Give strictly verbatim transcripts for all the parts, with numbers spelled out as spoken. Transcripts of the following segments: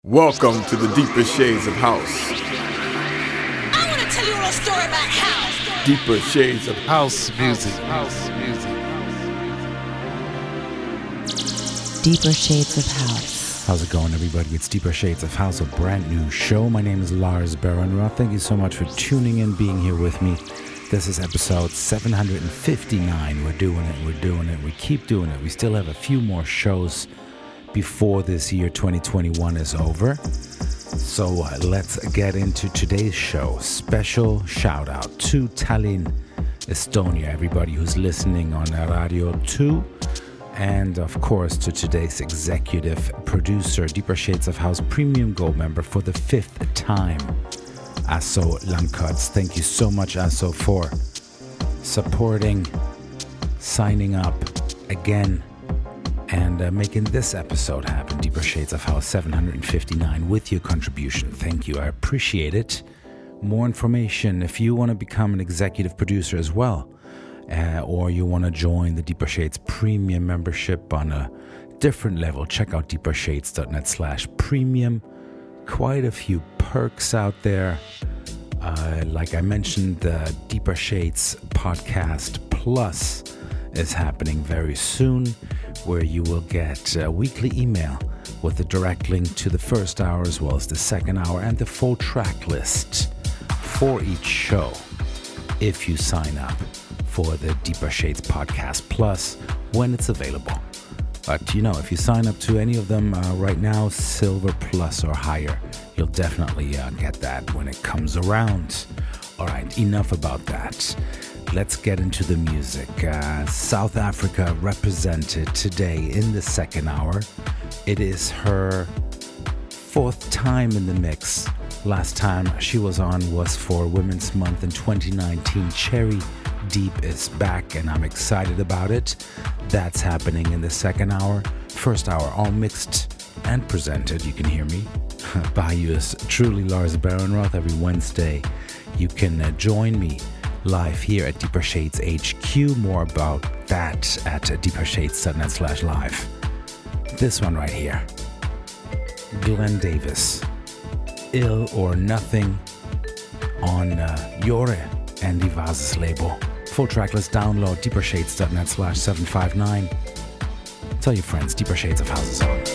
Welcome to the Deeper Shades of House. I want to tell you a little story about house. Deeper Shades of House music. House music. Deeper Shades of House. How's it going, everybody? It's Deeper Shades of House, a brand new show. My name is Lars Baronroth. Thank you so much for tuning in, being here with me. This is episode seven hundred fifty-nine. We're doing it, we're doing it, we keep doing it. We still have a few more shows before this year twenty twenty-one is over. So uh, let's get into today's show. Special shout out to Tallinn, Estonia, everybody who's listening on Radio two. And of course to today's executive producer, Deeper Shades of House Premium Gold member for the fifth time, Asso Lancuts. Thank you so much, Asso, for supporting, signing up again, and uh, making this episode happen. Deeper Shades of House seven hundred fifty-nine with your contribution. Thank you. I appreciate it. More information if you want to become an executive producer as well, uh, or you want to join the Deeper Shades Premium membership on a different level, check out deepershades.net slash premium. Quite a few perks out there. Uh, like I mentioned, the Deeper Shades Podcast Plus is happening very soon, where you will get a weekly email with a direct link to the first hour as well as the second hour and the full track list for each show if you sign up for the Deeper Shades Podcast Plus when it's available. But you know, if you sign up to any of them uh, right now, Silver Plus or higher, you'll definitely uh, get that when it comes around. All right, enough about that. Let's get into the music. Uh, South Africa represented today in the second hour. It is her fourth time in the mix. Last time she was on was for Women's Month in twenty nineteen. Cherry Deep is back, and I'm excited about it. That's happening in the second hour. First hour, all mixed and presented, you can hear me, by yours truly, Lars Baronroth. Every Wednesday, you can uh, join me live here at Deeper Shades H Q. More about that at deepershades.net slash live. This one right here, Glenn Davis, Ill or Nothing, on uh, Yore and Divaz's label. Full tracklist download, deepershades.net slash 759. Tell your friends, Deeper Shades of House is on.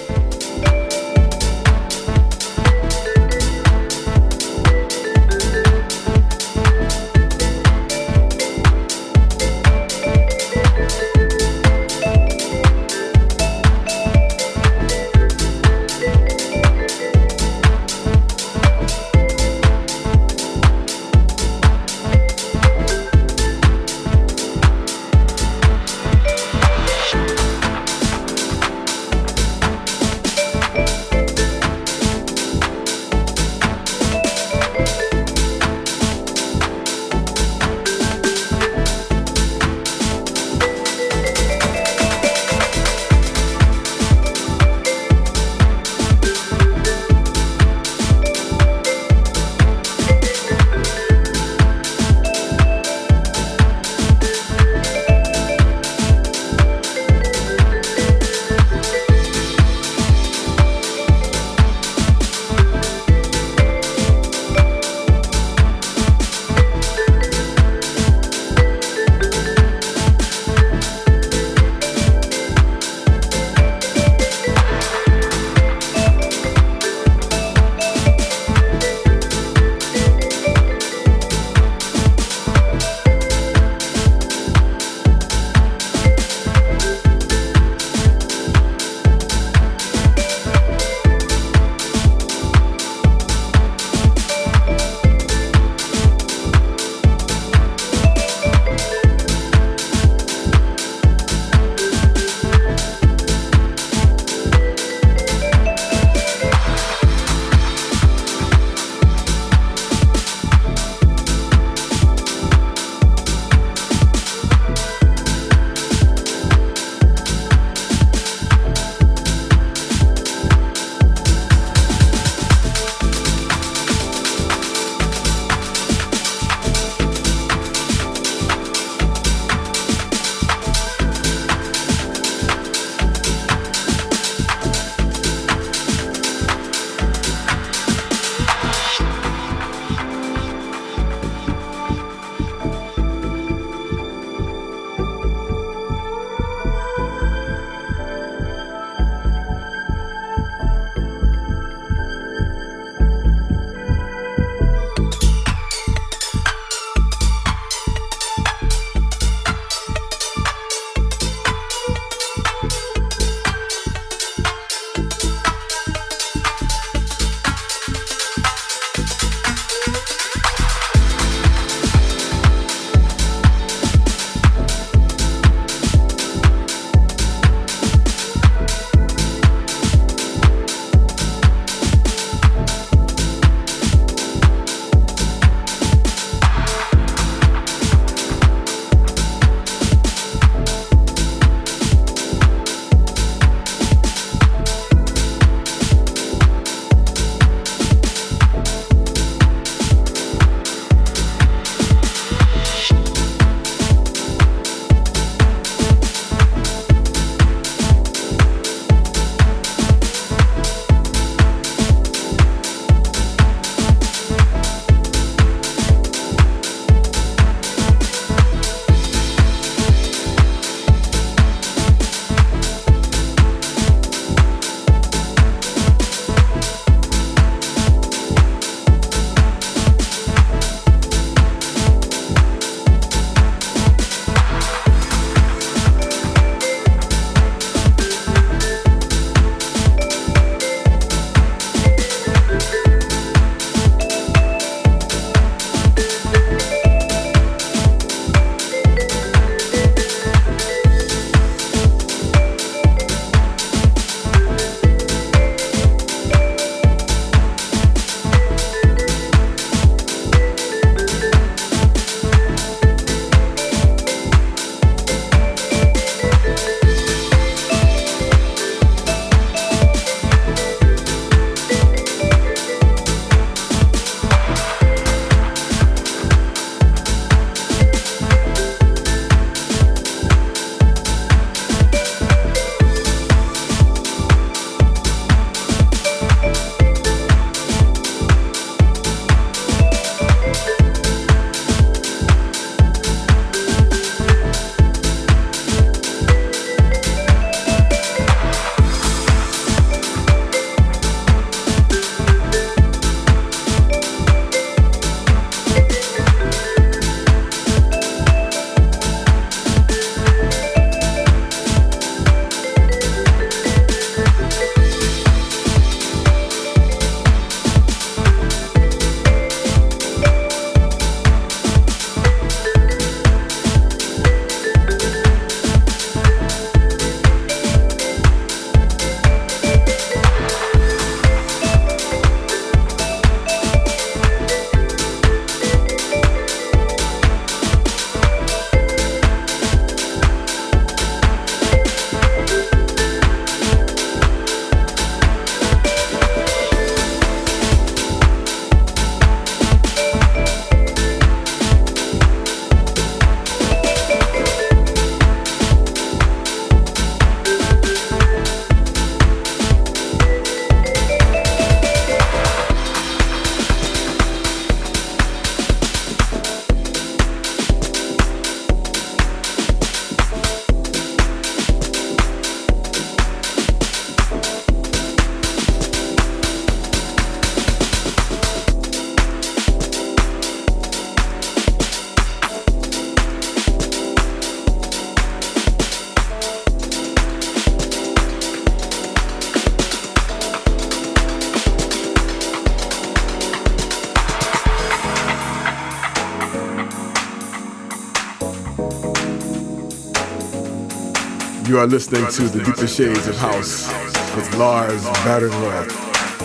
You are listening to The Deeper Shades of House with Lars Barenroth.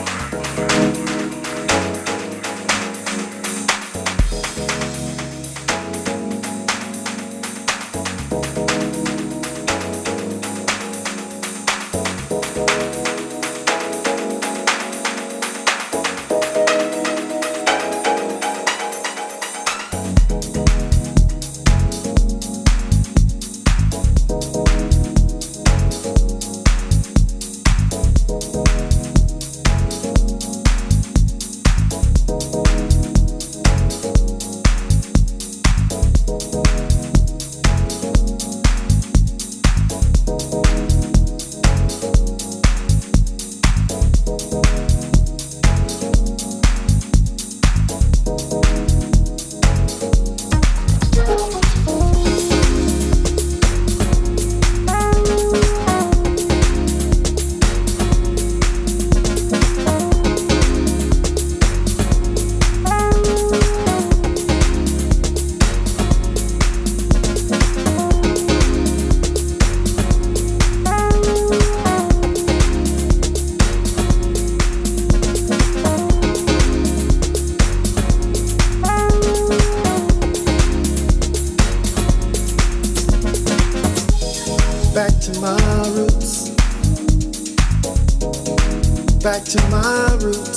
Back to my roots,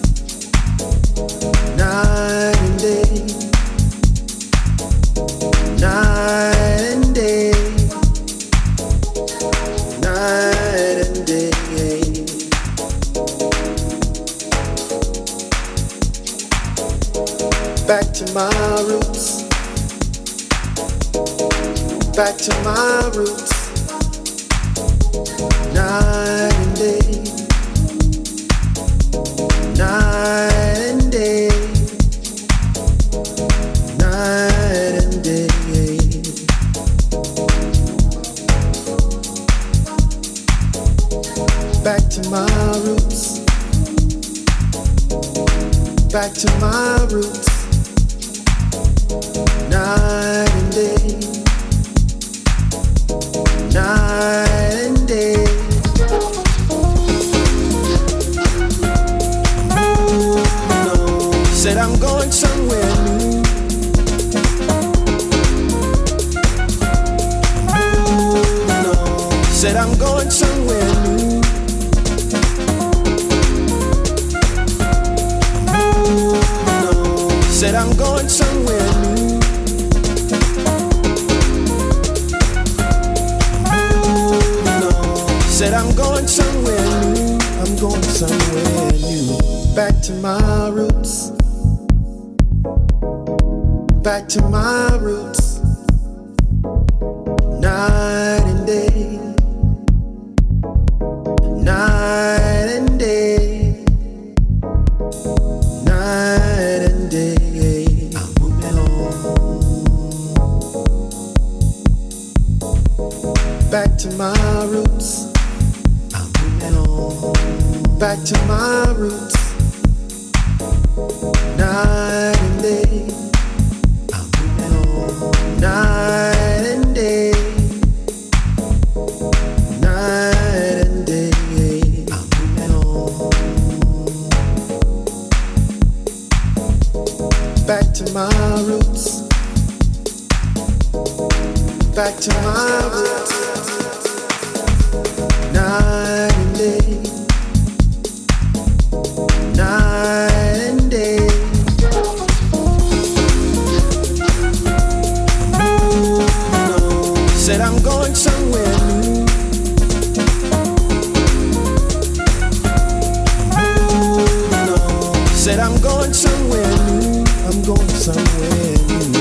night and day, night and day, night and day. Back to my roots, back to my roots, night and day. Night and day, night and day. Back to my roots, back to my roots, night and day, night and day. Said I'm going somewhere new. Moving on. Said I'm going somewhere new. Moving on. Said I'm going somewhere new. Moving on. Said I'm going somewhere new. I'm going somewhere new. Back to my roots. Back to my roots, night and day, night and day, night and day. I'm moving on. Back to my roots, I'm moving on. Back to my roots, night and day. Night and day, night and day, I'm moving on. Back to my roots, back to my roots, night and day, night and day. Said I'm going somewhere new. Moving on. Said I'm going somewhere new. I'm going somewhere new.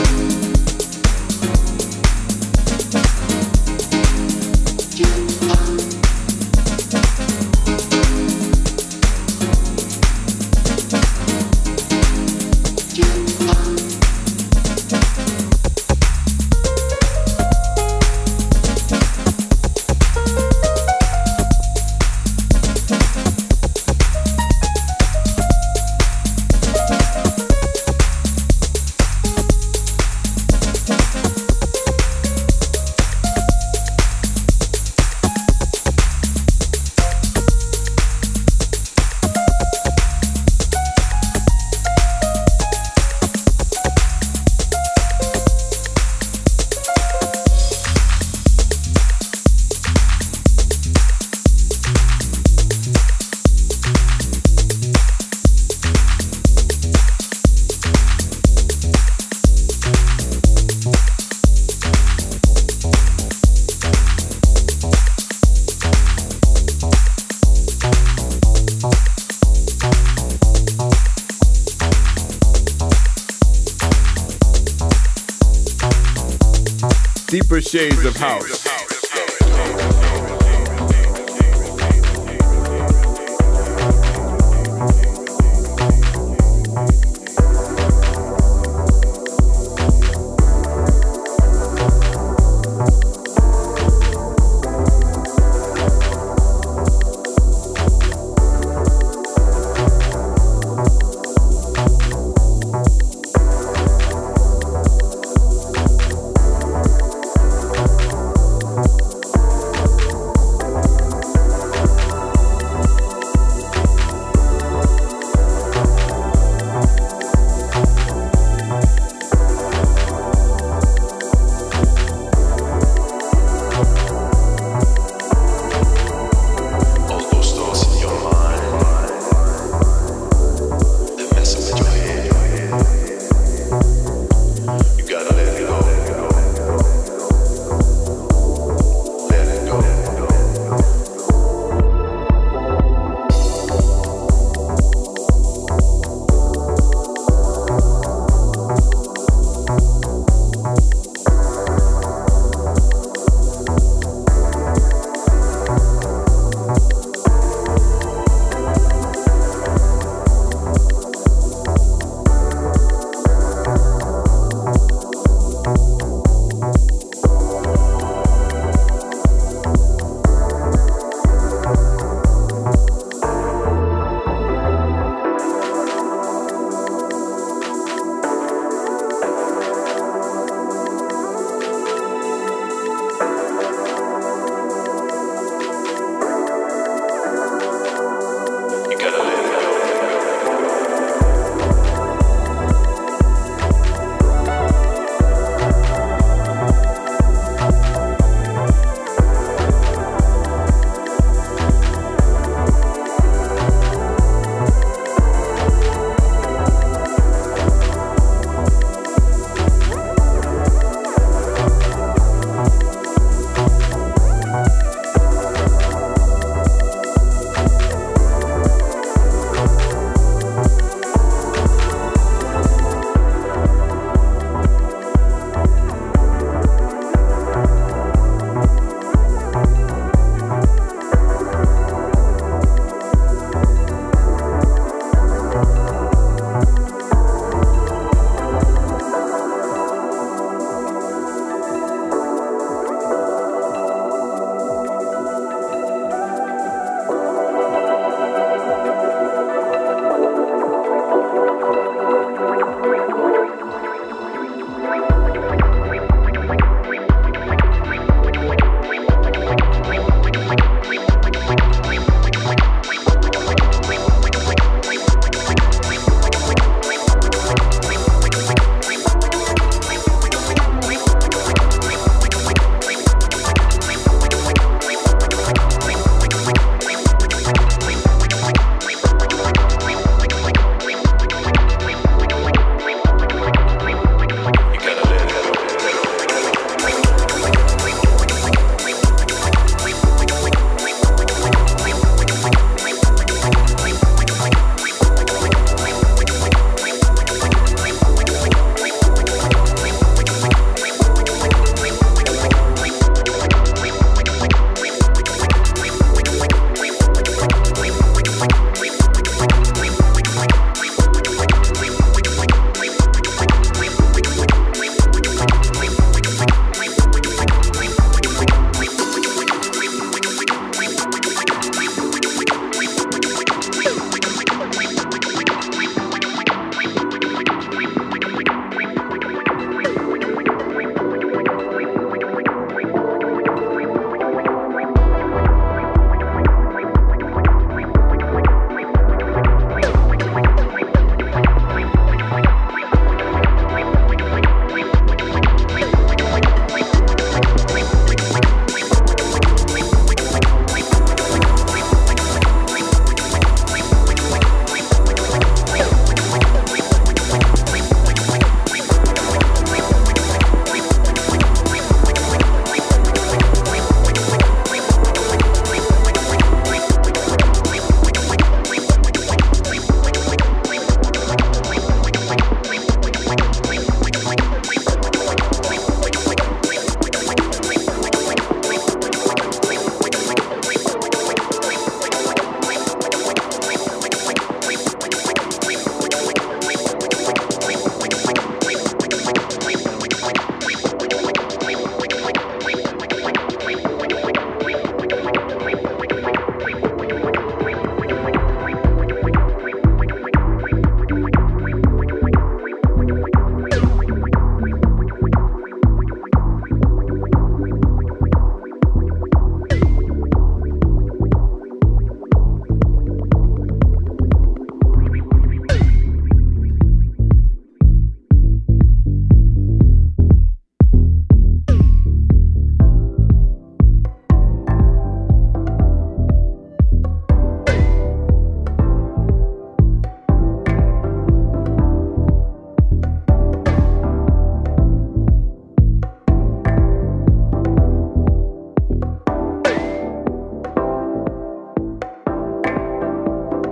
Deeper Shades of House.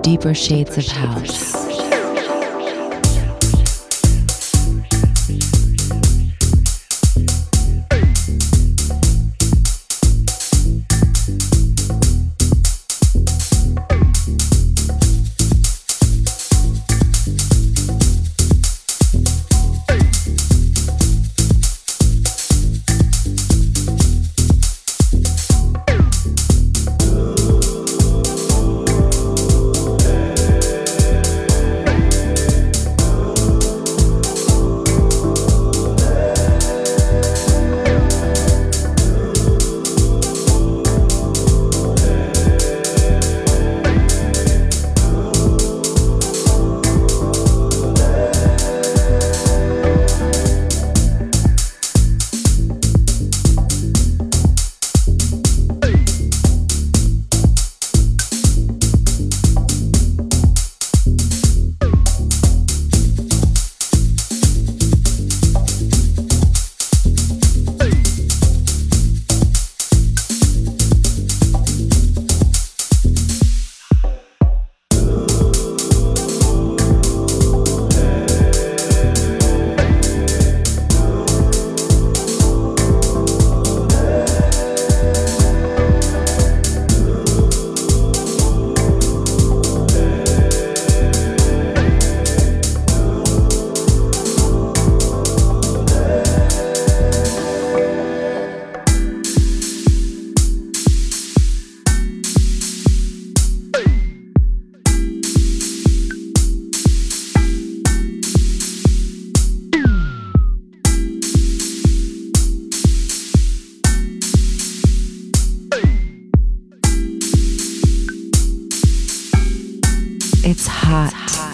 Deeper Shades of House. It's hot.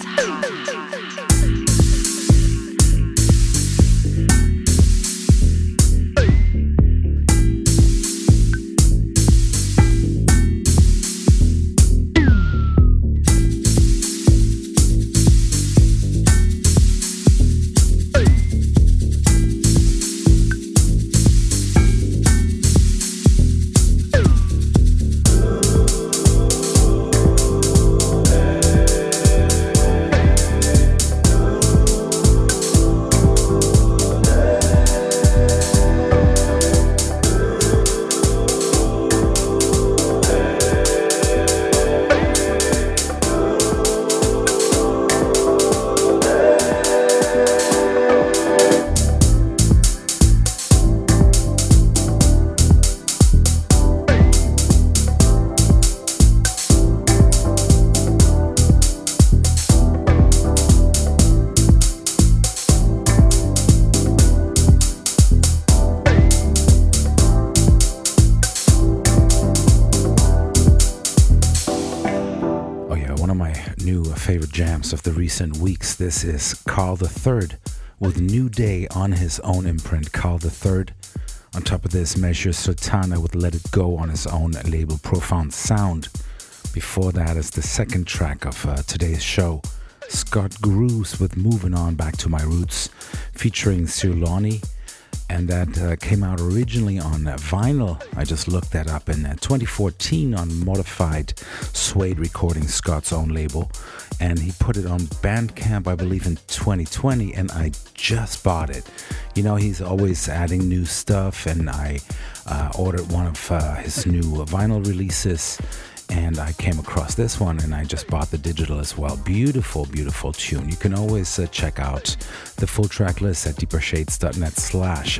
Of the recent weeks. This is Carl the Third with New Day on his own imprint, Carl the Third. On top of this, Measure Sultana with Let It Go on his own label, Profound Sound. Before that is the second track of uh, today's show, Scott Grooves with Moving On Back to My Roots, featuring Sirlani. And that uh, came out originally on uh, vinyl. I just looked that up in uh, twenty fourteen on Modified Suede Recordings, Scott's own label. And he put it on Bandcamp, I believe, in twenty twenty, and I just bought it. You know, he's always adding new stuff, and I uh, ordered one of uh, his new vinyl releases, and I came across this one, and I just bought the digital as well. Beautiful, beautiful tune. You can always uh, check out the full track list at deepershades.net slash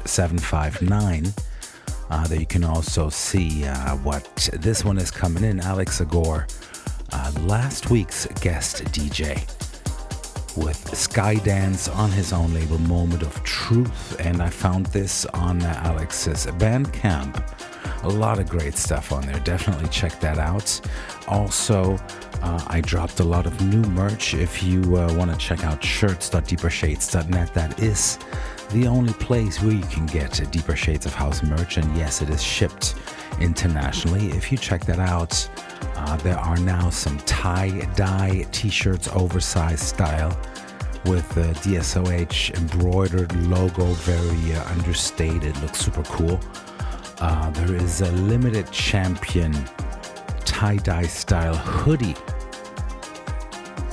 759. Uh, there you can also see uh, what this one is coming in. Alex Agor, uh, last week's guest D J, with Skydance on his own label, Moment of Truth. And I found this on uh, Alex's Bandcamp. A lot of great stuff on there. Definitely check that out. Also, uh, I dropped a lot of new merch. If you uh, want to check out shirts dot deeper shades dot net, that is the only place where you can get Deeper Shades of House merch. And yes, it is shipped internationally. If you check that out, uh, there are now some tie-dye t-shirts, oversized style, with the D S O H embroidered logo, very uh, understated, looks super cool. Uh, there is a limited champion tie-dye style hoodie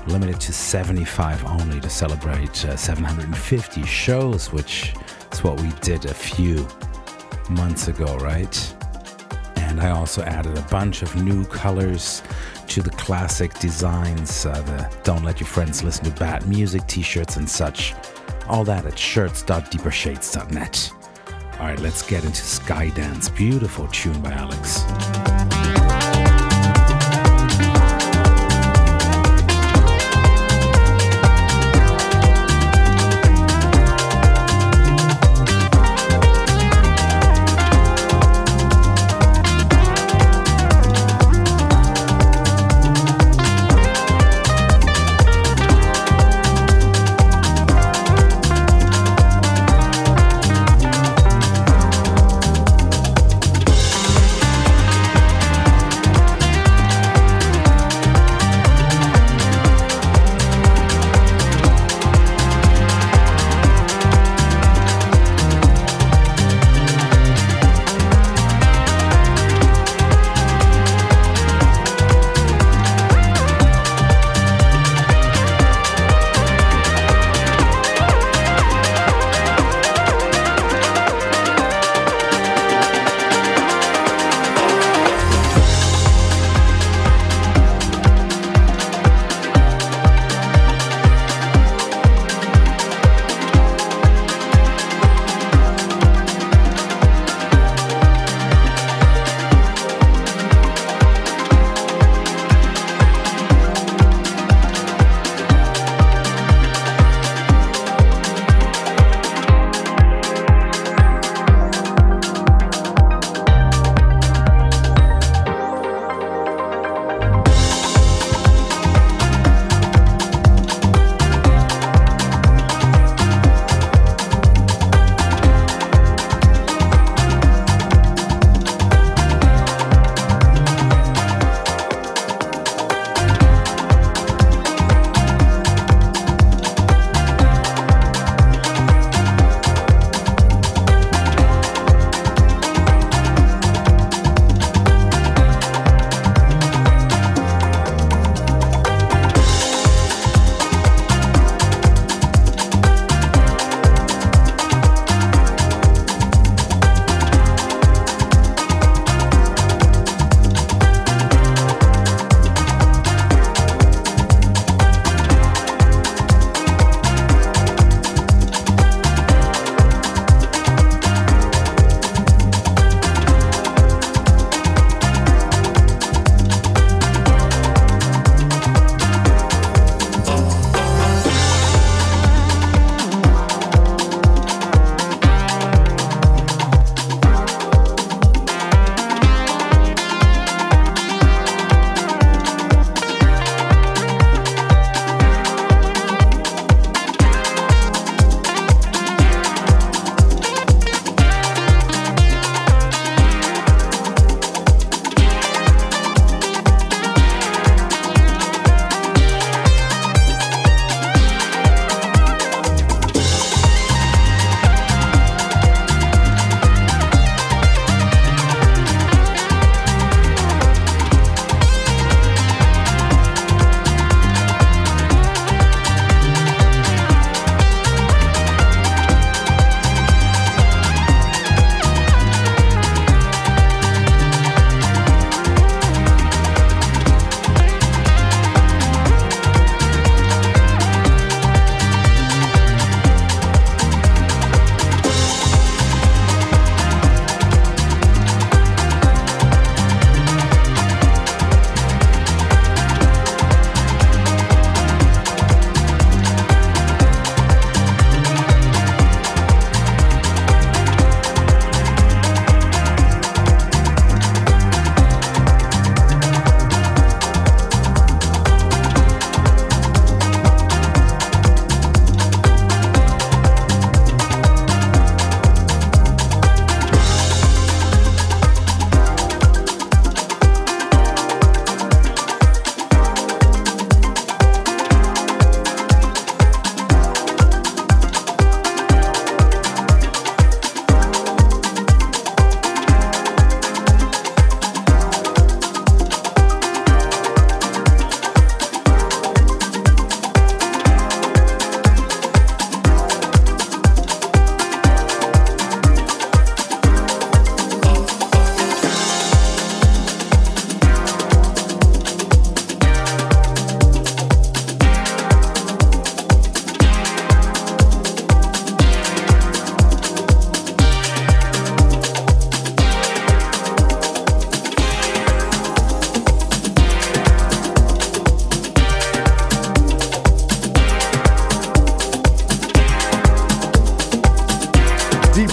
limited to seventy-five only to celebrate uh, seven hundred fifty shows, which is what we did a few months ago, right? And I also added a bunch of new colors to the classic designs, uh, the Don't Let Your Friends Listen to Bad Music t-shirts and such. All that at shirts dot deeper shades dot net. All right, let's get into Skydance. Beautiful tune by Alex.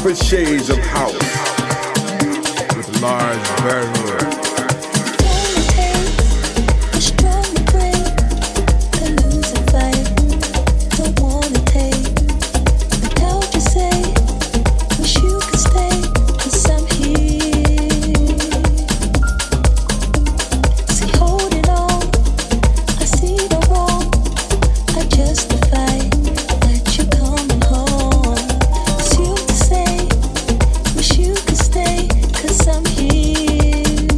deeper shades of house with Lars Berner. Stay, 'cause I'm here.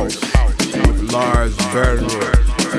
with Lars Bernroth.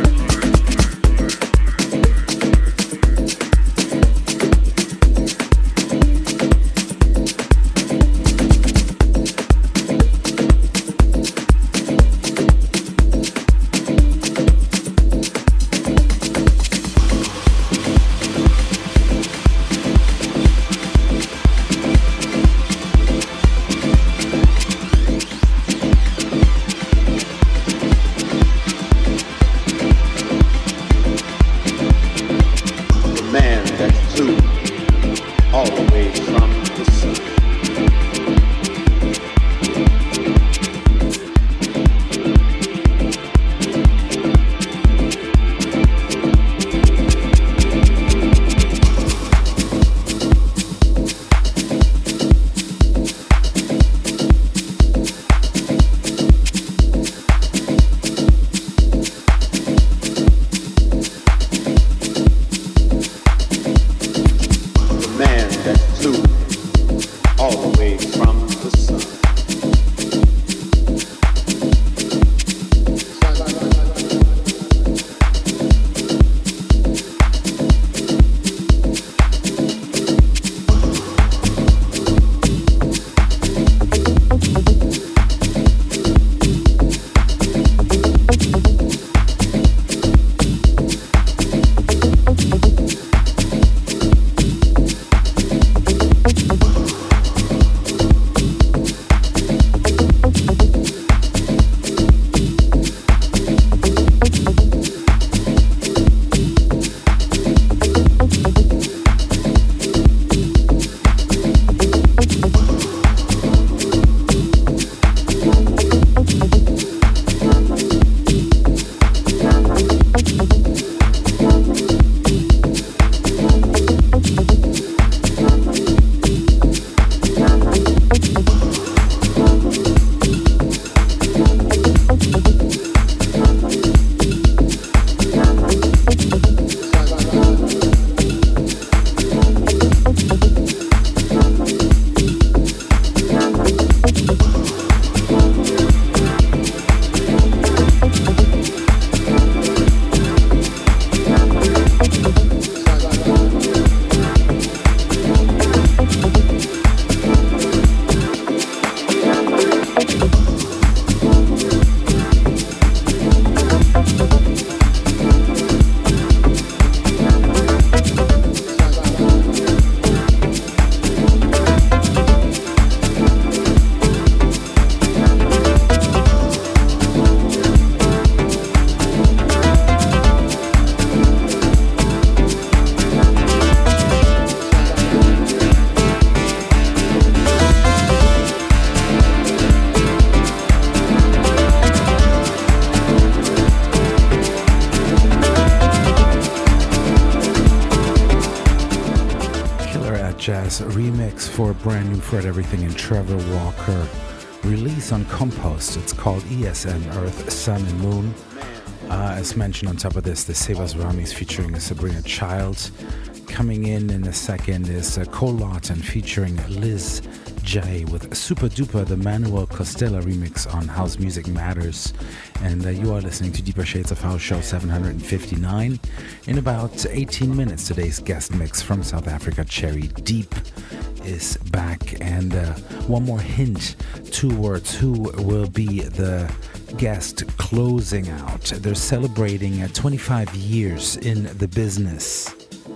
Jazz remix for a brand new Fred Everything and Trevor Walker release on Compost. It's called E S M, Earth, Sun and Moon. Uh, as mentioned on top of this, the Sebas Ramis featuring Sabrina Child. Coming in in a second is uh, Cole Lawton featuring Liz J with Super Duper, the Manuel Costella remix on House Music Matters. And uh, you are listening to Deeper Shades of House Show seven fifty-nine. In about eighteen minutes, today's guest mix from South Africa, Cherry Deep, is back. And uh, one more hint towards who will be the guest closing out. They're celebrating uh, twenty-five years in the business.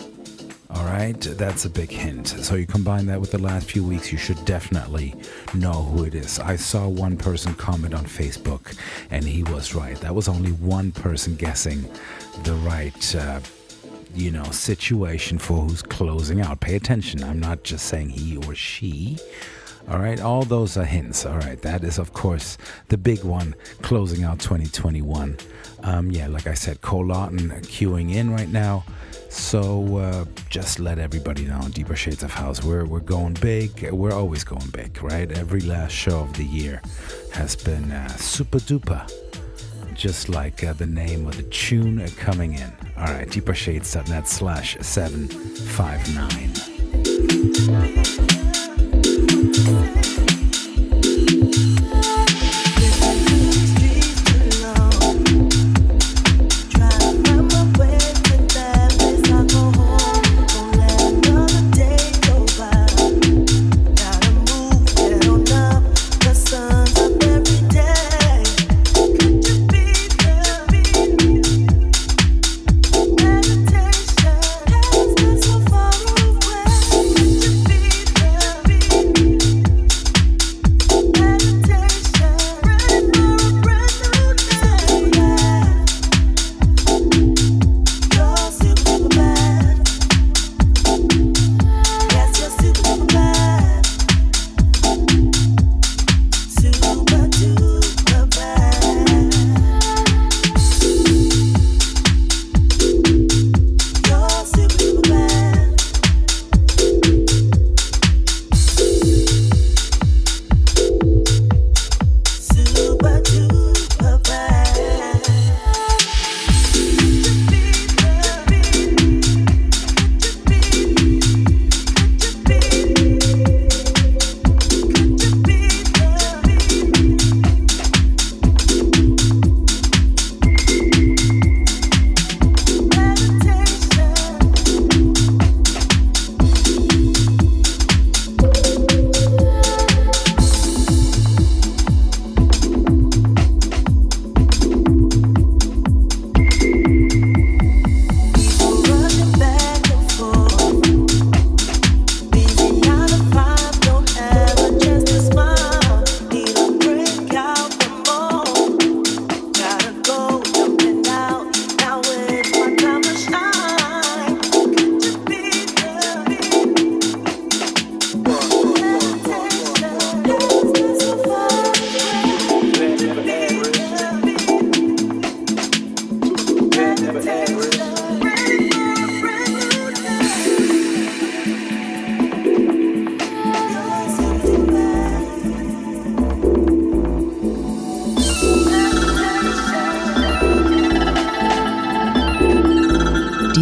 All right, that's a big hint. So you combine that with the last few weeks, you should definitely know who it is. I saw one person comment on Facebook, and he was right. That was only one person guessing the right, uh, you know, situation for who's closing out. Pay attention. I'm not just saying he or she. All right, all those are hints. All right, that is, of course, the big one closing out twenty twenty-one. Um, yeah, like I said, Cole Lawton queuing in right now. So uh, just let everybody know, Deeper Shades of House, we're, we're going big. We're always going big, right? Every last show of the year has been uh, super duper, just like uh, the name of the tune coming in. All right, deepershades.net slash 759. These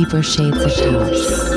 deeper shades of house.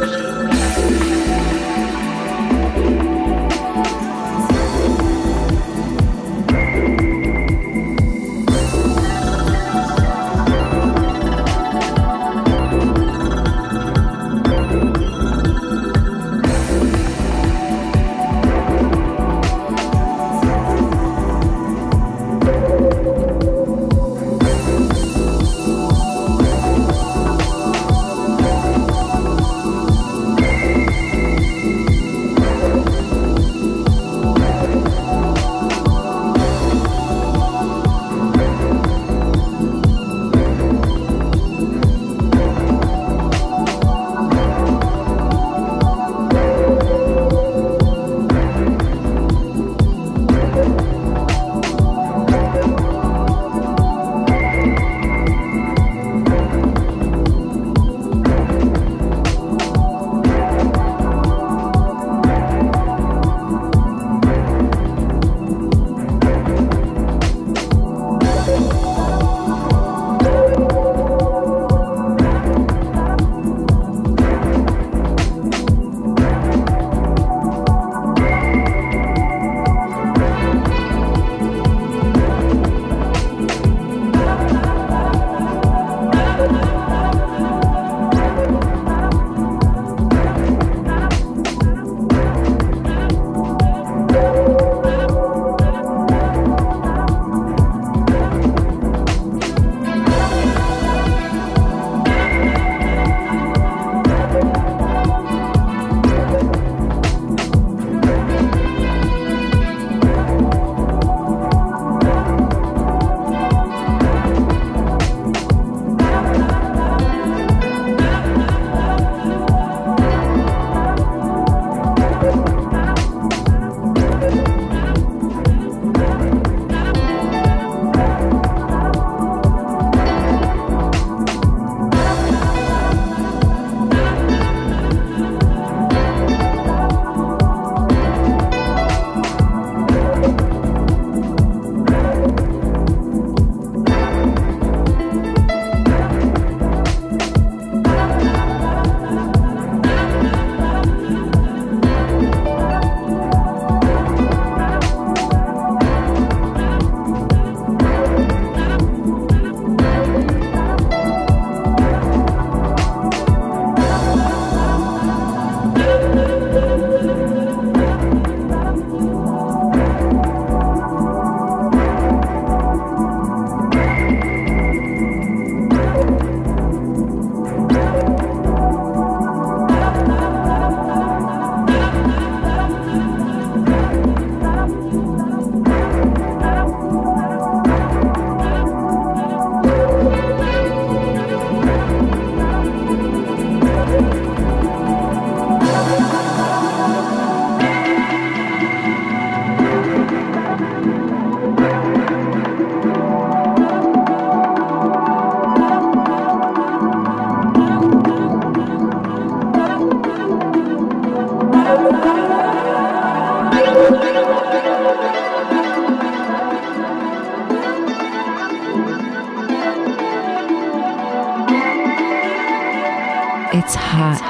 It's hot.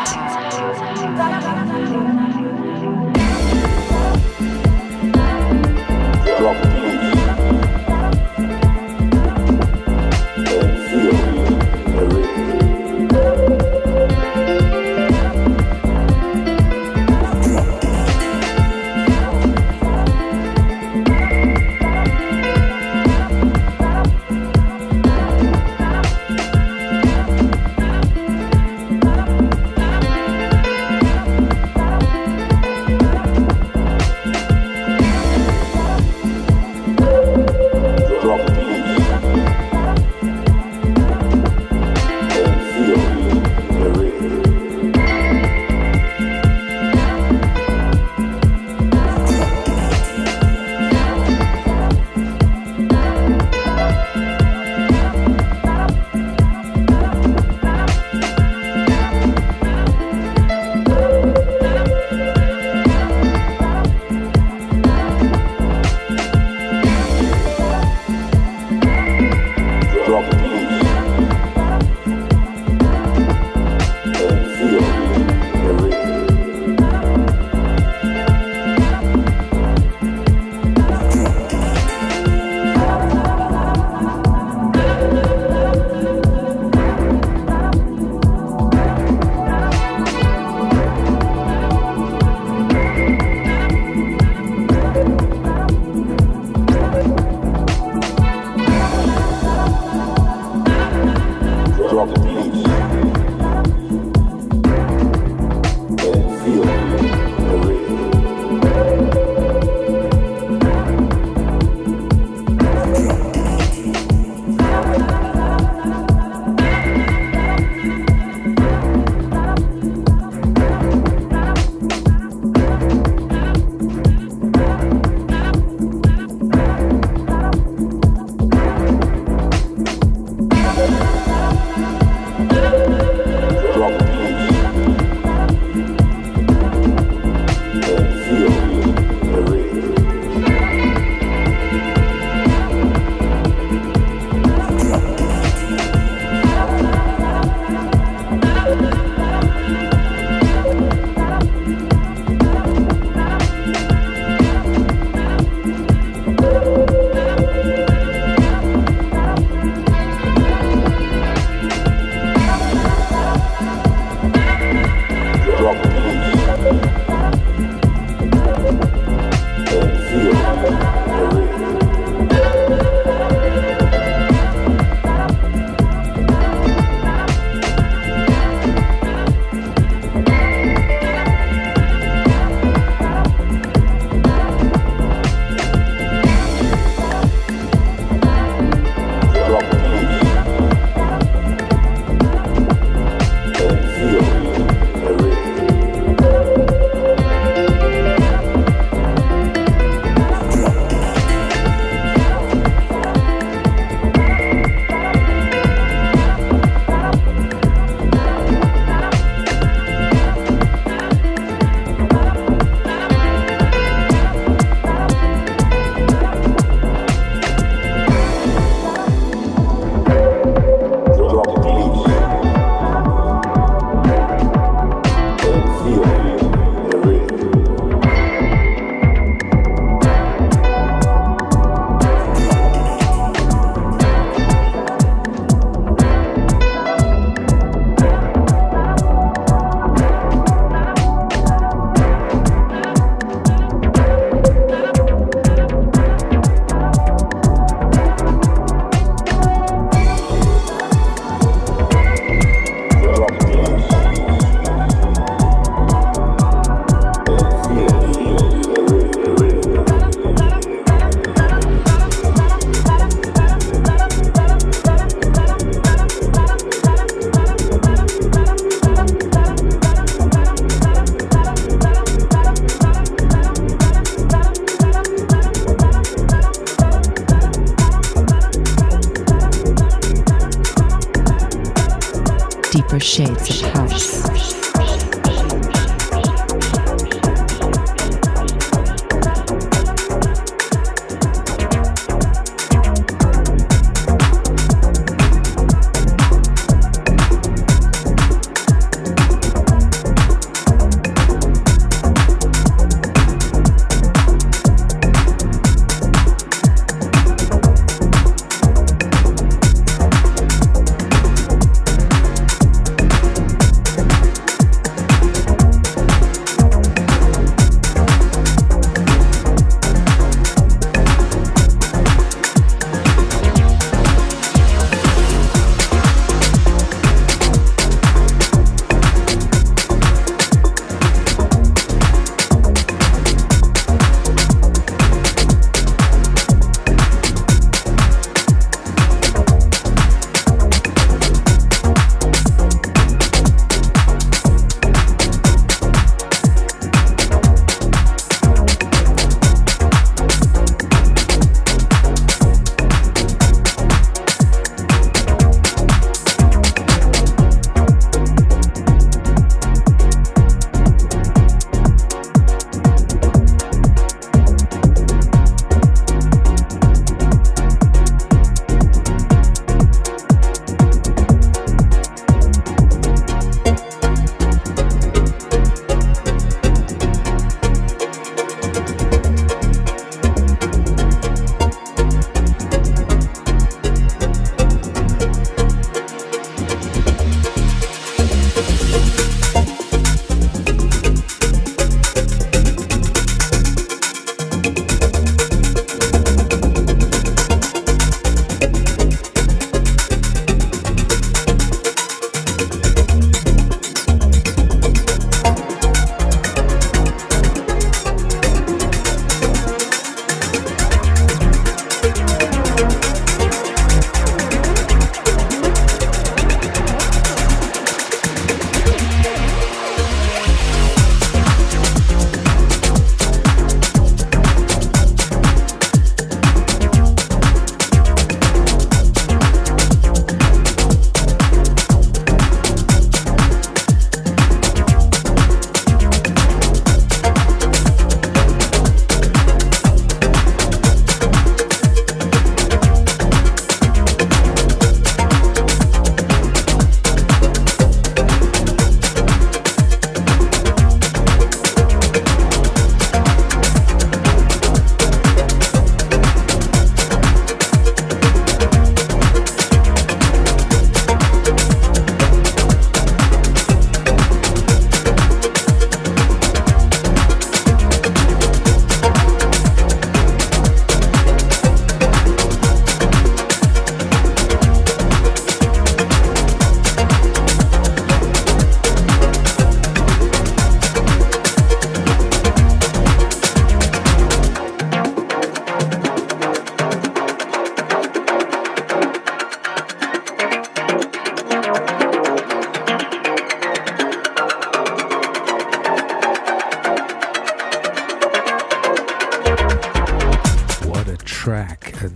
Deeper shades of house.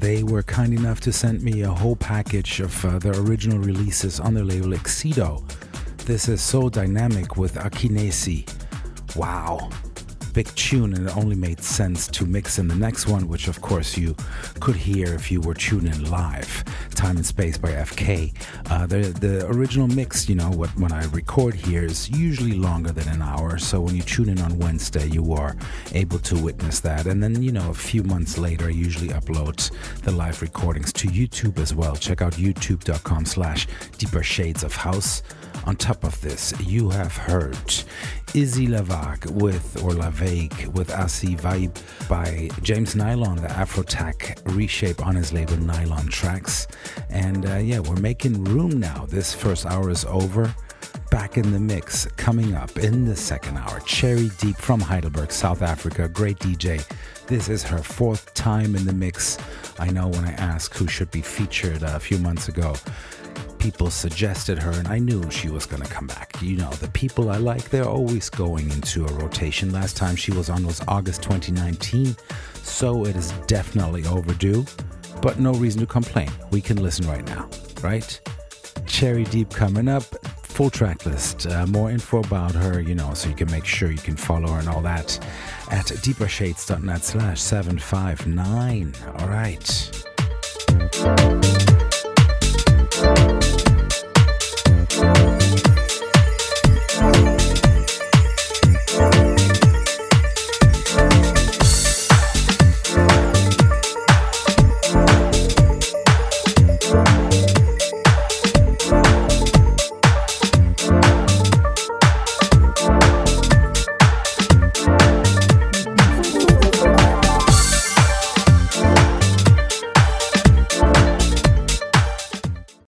they were kind enough to send me a whole package of uh, their original releases on their label Exido. This is So Dynamic with Akinesi. Wow. Big tune, and it only made sense to mix in the next one, which of course you could hear if you were tuning in live. Time and Space by F K. Uh, the the original mix, you know, what when I record here is usually longer than an hour, so when you tune in on Wednesday, you are able to witness that. And then, you know, a few months later, I usually upload the live recordings to YouTube as well. Check out youtube.com slash Deeper Shades of House. On top of this, you have heard Izzy Lavag with, or Lavag with Asi Vibe by James Nylon, the Afrotac reshape on his label Nylon Tracks. And uh, yeah, we're making room now. This first hour is over. Back in the mix, coming up in the second hour, Cherry Deep from Heidelberg, South Africa, great D J. This is her fourth time in the mix. I know when I asked who should be featured a few months ago, people suggested her, and I knew she was going to come back. You know, the people I like, they're always going into a rotation. Last time she was on was August twenty nineteen, so it is definitely overdue, but no reason to complain. We can listen right now, right? Cherry Deep coming up, full track list, uh, more info about her, you know, so you can make sure you can follow her and all that at deepershades.net slash 759. All right.